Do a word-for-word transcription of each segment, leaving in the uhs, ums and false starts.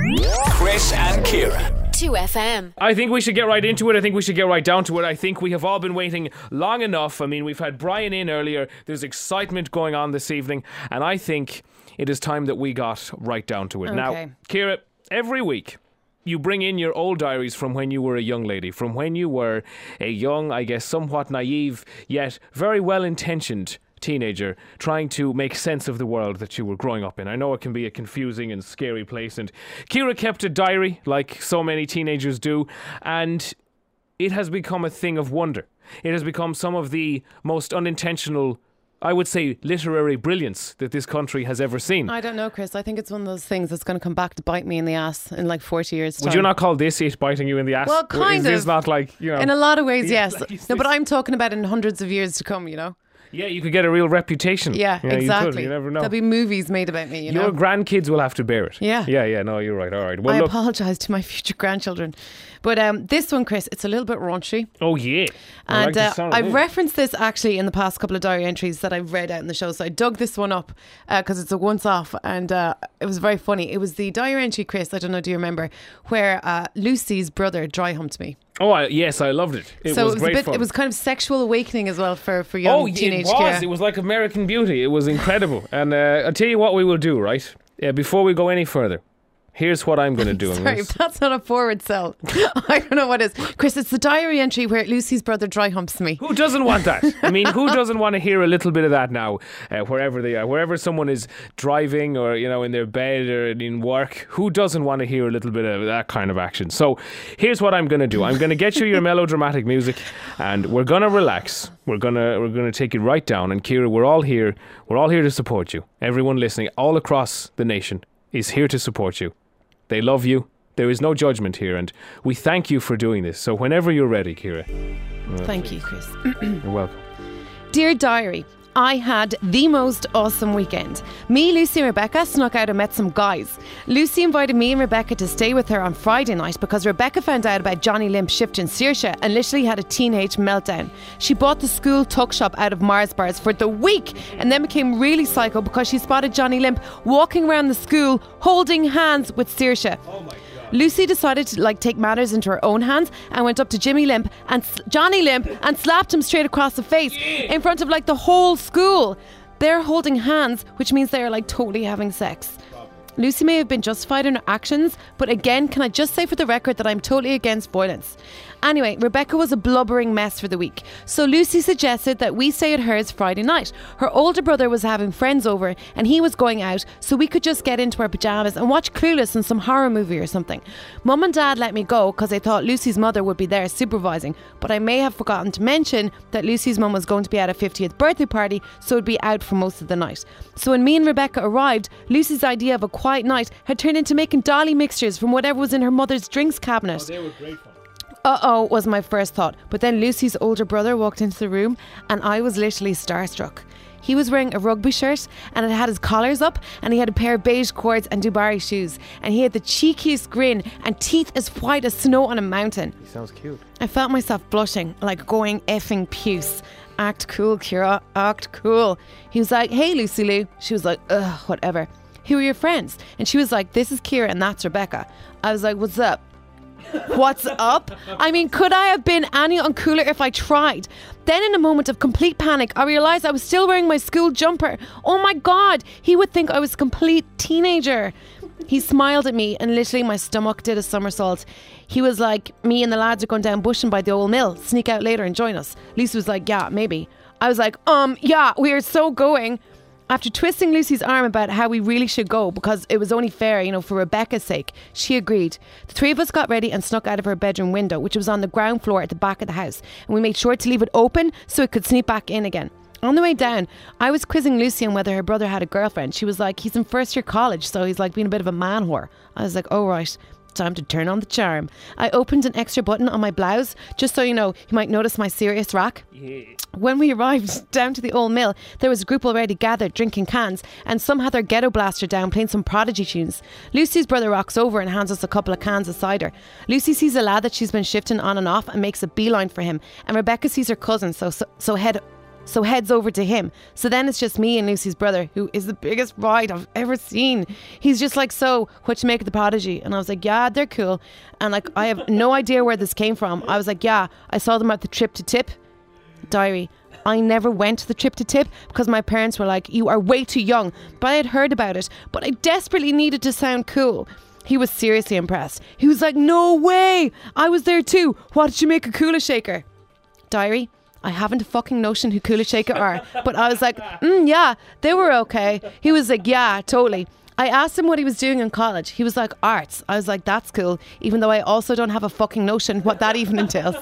Chris and Ciara. two F M. I think we should get right into it. I think we should get right down to it. I think we have all been waiting long enough. I mean, we've had Brian in earlier. There's excitement going on this evening. And I think it is time that we got right down to it. Okay. Now, Ciara, every week you bring in your old diaries from when you were a young lady, from when you were a young, I guess, somewhat naive, yet very well-intentioned teenager trying to make sense of the world that you were growing up in. I know it can be a confusing and scary place, and Ciara kept a diary like so many teenagers do, and it has become a thing of wonder. It has become some of the most unintentional, I would say, literary brilliance that this country has ever seen. I don't know, Chris. I think it's one of those things that's going to come back to bite me in the ass in like forty years' time. Would you not call this it biting you in the ass? Well, kind Is of. this not like, you know... In a lot of ways, Yeah, yes. like, is No, but this- I'm talking about in hundreds of years to come, you know? Yeah, you could get a real reputation. Yeah, You exactly. could. You never know. There'll be movies made about me, you know? Your grandkids will have to bear it. Yeah. Yeah, yeah, no, you're right. All right. Well, I look. apologise to my future grandchildren. But um, this one, Chris, it's a little bit raunchy. Oh, yeah. I like And the uh, sound of I've it. referenced this actually in the past couple of diary entries that I've read out in the show. So I dug this one up because it's a once off and uh, it was very funny. It was the diary entry, Chris, I don't know, do you remember, where uh, Lucy's brother dry humped me. Oh, I, yes, I loved it. It so was it was great a bit, fun. it was kind of sexual awakening as well for, for young Oh, teenage it was. Ciara. It was like American Beauty. It was incredible. And uh, I'll tell you what we will do, right? Uh, before we go any further, here's what I'm going to do. Sorry, if that's not a forward sell. I don't know what is. Chris, it's the diary entry where Lucy's brother dry humps me. Who doesn't want that? I mean, who doesn't want to hear a little bit of that now, uh, wherever they are, wherever someone is driving or, you know, in their bed or in work? Who doesn't want to hear a little bit of that kind of action? So here's what I'm going to do. I'm going to get you your melodramatic music and we're going to relax. We're going to we're going to take it right down. And Ciara, we're all here. We're all here to support you. Everyone listening all across the nation is here to support you. They love you. There is no judgment here, and we thank you for doing this. So whenever you're ready, Ciara. Thank you, Chris. You're welcome. Dear Diary, I had the most awesome weekend. Me, Lucy and Rebecca snuck out and met some guys. Lucy invited me and Rebecca to stay with her on Friday night because Rebecca found out about Johnny Limp shifting Saoirse and literally had a teenage meltdown. She bought the school tuck shop out of Mars bars for the week and then became really psycho because she spotted Johnny Limp walking around the school holding hands with Saoirse. Oh my God. Lucy decided to like take matters into her own hands and went up to Jimmy Limp and S- Johnny Limp and slapped him straight across the face in front of like the whole school. They're holding hands, which means they're like totally having sex. Lucy may have been justified in her actions, but again, can I just say for the record that I'm totally against violence. Anyway, Rebecca was a blubbering mess for the week, so Lucy suggested that we stay at hers Friday night. Her older brother was having friends over and he was going out, so we could just get into our pyjamas and watch Clueless and some horror movie or something. Mum and Dad let me go because they thought Lucy's mother would be there supervising, but I may have forgotten to mention that Lucy's mum was going to be at a fiftieth birthday party, so would be out for most of the night. So when me and Rebecca arrived, Lucy's idea of a quiet night had turned into making dolly mixtures from whatever was in her mother's drinks cabinet. Oh, they were great fun. Uh-oh was my first thought, but then Lucy's older brother walked into the room and I was literally starstruck. He was wearing a rugby shirt and it had his collars up and he had a pair of beige cords and Dubarry shoes and he had the cheekiest grin and teeth as white as snow on a mountain. He sounds cute. I felt myself blushing, like going effing puce. Act cool, Ciara, act cool. He was like, hey Lucy Lou. She was like, ugh, whatever. Who are your friends? And she was like, this is Ciara and that's Rebecca. I was like, what's up? What's up? I mean, could I have been any uncooler if I tried? Then in a moment of complete panic, I realised I was still wearing my school jumper. Oh my God, he would think I was a complete teenager. He smiled at me and literally my stomach did a somersault. He was like, me and the lads are going down bushing by the old mill. Sneak out later and join us. Lisa was like, yeah, maybe. I was like, um, yeah, we are so going. After twisting Lucy's arm about how we really should go because it was only fair, you know, for Rebecca's sake, she agreed. The three of us got ready and snuck out of her bedroom window, which was on the ground floor at the back of the house, and we made sure to leave it open so it could sneak back in again. On the way down, I was quizzing Lucy on whether her brother had a girlfriend. She was like, he's in first year college, so he's like being a bit of a man whore. I was like, oh right, time to turn on the charm. I opened an extra button on my blouse, just so you know, you might notice my serious rack. Yeah. When we arrived down to the old mill, there was a group already gathered drinking cans and some had their ghetto blaster down playing some Prodigy tunes. Lucy's brother rocks over and hands us a couple of cans of cider. Lucy sees a lad that she's been shifting on and off and makes a beeline for him, and Rebecca sees her cousin, so so, so head So heads over to him. So then it's just me and Lucy's brother, who is the biggest ride I've ever seen. He's just like, so what you make of the Prodigy? And I was like, yeah, they're cool. And like, I have no idea where this came from. I was like, yeah, I saw them at the Trip to Tip. Diary. I never went to the Trip to Tip because my parents were like, you are way too young. But I had heard about it, but I desperately needed to sound cool. He was seriously impressed. He was like, no way, I was there too. What did you make of Kula Shaker? Diary. I haven't a fucking notion who Kula Shaker are, but I was like, mm, yeah, they were okay. He was like, yeah, totally. I asked him what he was doing in college. He was like, arts. I was like, that's cool, even though I also don't have a fucking notion what that even entails.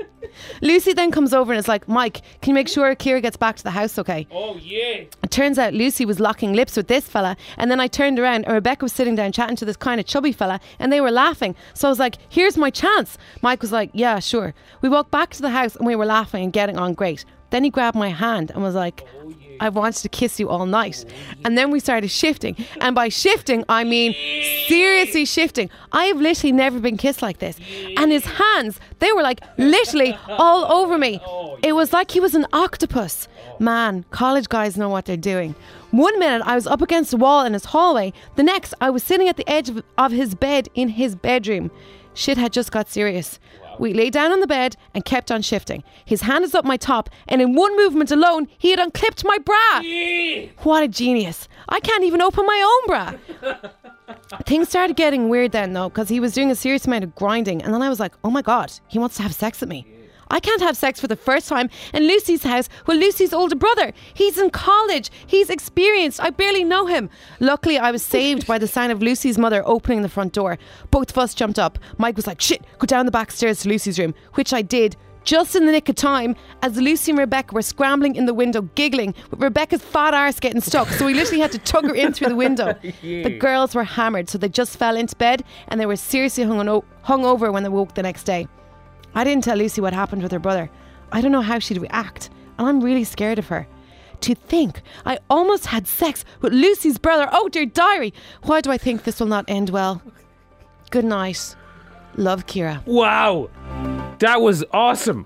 Lucy then comes over and is like, Mike, can you make sure Ciara gets back to the house okay? Oh, yeah. It turns out Lucy was locking lips with this fella, and then I turned around and Rebecca was sitting down chatting to this kind of chubby fella, and they were laughing. So I was like, here's my chance. Mike was like, yeah, sure. We walked back to the house and we were laughing and getting on great. Then he grabbed my hand and was like, I wanted to kiss you all night. And then we started shifting. And by shifting, I mean seriously shifting. I have literally never been kissed like this. And his hands, they were like literally all over me. It was like he was an octopus. Man, college guys know what they're doing. One minute I was up against the wall in his hallway. The next I was sitting at the edge of, of his bed in his bedroom. Shit had just got serious. We lay down on the bed and kept on shifting. His hand is up my top, and in one movement alone, he had unclipped my bra. Yeah. What a genius. I can't even open my own bra. Things started getting weird then, though, because he was doing a serious amount of grinding, and then I was like, oh my God, he wants to have sex with me. I can't have sex for the first time in Lucy's house with Lucy's older brother. He's in college. He's experienced. I barely know him. Luckily, I was saved by the sound of Lucy's mother opening the front door. Both of us jumped up. Mike was like, shit, go down the back stairs to Lucy's room, which I did just in the nick of time as Lucy and Rebecca were scrambling in the window, giggling, with Rebecca's fat arse getting stuck. So we literally had to tug her in through the window. Yeah. The girls were hammered, so they just fell into bed and they were seriously hung, on, hung over when they woke the next day. I didn't tell Lucy what happened with her brother. I don't know how she'd react, and I'm really scared of her. To think I almost had sex with Lucy's brother. Oh dear diary, why do I think this will not end well? Good night. Love, Ciara. Wow, that was awesome.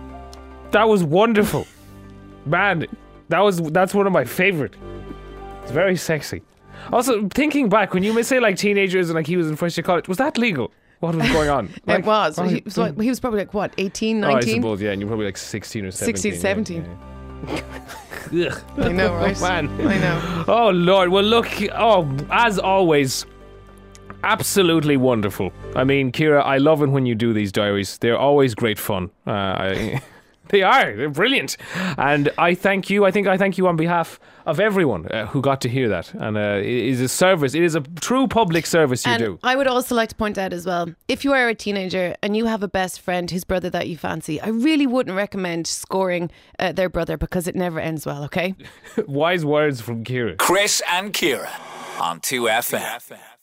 That was wonderful. Man, that was that's one of my favourite. It's very sexy. Also, thinking back, when you say like teenagers and like he was in first year college, was that legal? What was going on? Like, it was. He was, like, he was probably like, what, eighteen, nineteen? Oh, I suppose, yeah. And you're probably like sixteen or seventeen. sixteen, seventeen. Yeah. I know, right? Oh, man. I know. Oh, Lord. Well, look, oh, as always, absolutely wonderful. I mean, Ciara, I love it when you do these diaries. They're always great fun. Uh, I... They are. They're brilliant. And I thank you. I think I thank you on behalf of everyone uh, who got to hear that. And uh, it is a service. It is a true public service you and do. I would also like to point out as well, if you are a teenager and you have a best friend whose brother that you fancy, I really wouldn't recommend scoring uh, their brother because it never ends well, okay? Wise words from Ciara. Chris and Ciara on two F M.